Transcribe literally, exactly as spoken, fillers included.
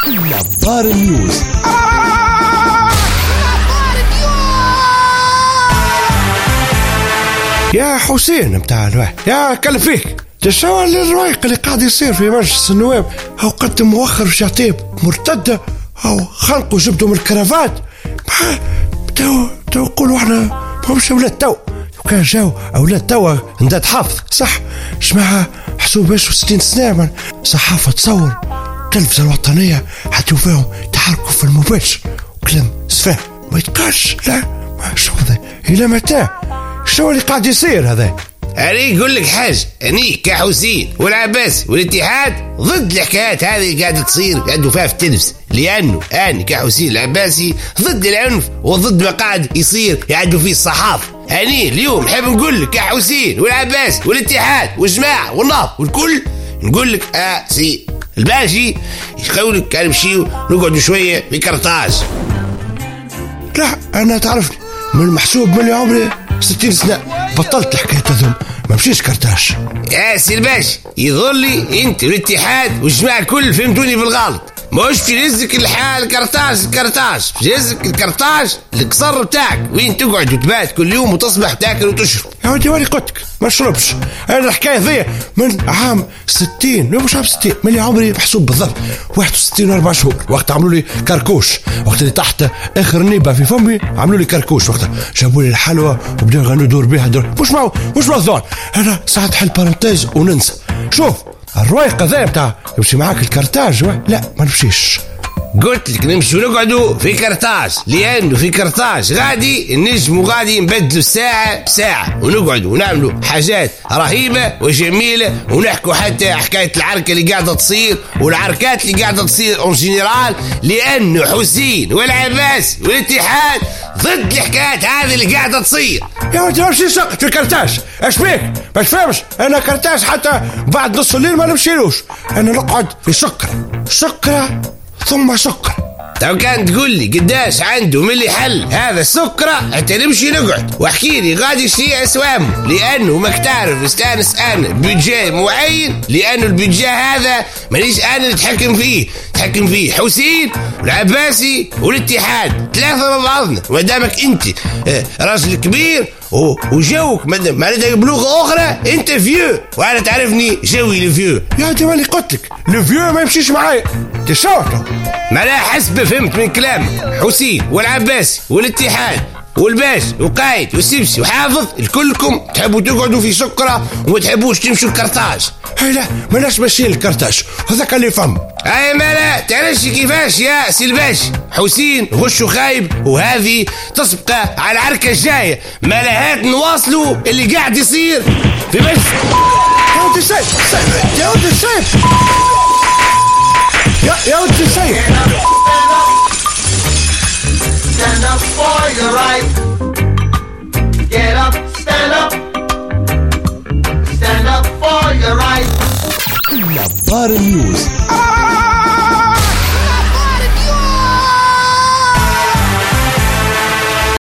نظار نيوز. يا حسين متاع الواحد يا كلف فيك تشاور للروايق اللي قاعد يصير في مجلس النواب. هو قدم مؤخر شعتيب مرتدة أو خلقوا جبدوا من الكرافات. تو تو يقولوا احنا مش أولاد تو وكان جاو أولاد تو نداد حافظ صح جماعة حسوب باش وستين سنة من صحافة تصور التلفزة الوطنية حتى فيهم تحركوا في المباشر وكلام سفاه ما يتقاش. لا ما شو هذا إلى متى شو اللي قاعد يصير هذا؟ أنا يقول لك حاجة أني كحسين والعباس والاتحاد ضد الحكايات هذه اللي قاعدة تصير عنده فيها في التلفز، لأنه أنا كحسين العباسي ضد العنف وضد ما قاعد يصير يعدوا فيه الصحافة. أنا اليوم نحب نقول لك كحسين والعباس والاتحاد والجماعة والنهض والكل نقول لك آه سي الباشي يقولك كان نمشيو نقعدوا شوية في كرطاج. لا أنا تعرفني من المحسوب من عمري ستين سنة بطلت الحكاية هذوم ما مشيش كرتاش. يا سي الباشا يظهر لي انت والاتحاد والجماعة الكل فهمتوني بالغلط. مش في رزق الحال كرتاج الكرتاج في رزق الكرتاج القصر بتاعك وين تقعد وتبات كل يوم وتصبح تاكل وتشرب. يا ودي واني قلتك ما شربش انا الحكايه ذي من عام ستين لا مش عام ستين من اللي عمري محسوب بالضبط واحد وستين واربع شهور وقت عملوا لي كركوش وقت اللي تحت اخر نيبه في فمي عملوا لي كركوش وقتها جابوا لي الحلوى وبداوا يغنوا دور بها دور مش معه مش موضوع. انا ساعات حل بارنتيز وننسى. شوف الروايق ذا بتاع يمشي معاك الكرتاج لا ما نمشيش. قلت لك نمشي ونقعدوا في كرتاج لأنه في كرتاج غادي النجم وغادي نبدلوا الساعة بساعة ونقعدوا ونعملوا حاجات رهيبة وجميلة ونحكوا حتى حكاية العركة اللي قاعدة تصير والعركات اللي قاعدة تصير اون جينيرال لأنه حسين والعباس والاتحاد ضد الحكايات هذه اللي قاعدة تصير. يا ودي نمشي سقط في كرتاج اش بيك باش فهمش انا كرتاج حتى بعد نص الليل ما نمشيلوش انا نقعد في سكرة سكرة ثم سكر. لو كان تقول لي قداش عنده من اللي حل هذا السكرة حتى نمشي نقعد واحكي لي غادي يشتري اسوامه لانه ما تعرف استانس انا بيدجي معين لانه البيدجي هذا مانيش انا نتحكم فيه تحكم فيه حسين والعباسي والاتحاد ثلاثة مع بعضنا ما دامك انت راجل كبير وجوك ما لديك بلوغة أخرى أنت فيو وأنا تعرفني جوي الفيو. يا جمالي قلتلك الفيو ما يمشيش معايا تشاوته ما لا حسب فهمت من كلامك حسين والعباسي والاتحاد والباش وقايد والسبسي وحافظ الكلكم تحبوا تقعدوا في سكرة وما تحبوش تمشوا الكرتاج. هاي لا ملاش ماشيين الكرتاج هذاك اللي فهم. اي ما لا تعرفش كيفاش يا سلباش حسين غش خايب وهذه تسبقه على العركة الجاية ما لهات نواصلوا اللي قاعد يصير في مجلس. يا ودي سيف يا ودي سيف يا يا ودي سيف Stand up for your right. Get up, stand up. Stand up for your right. نظار نيوز.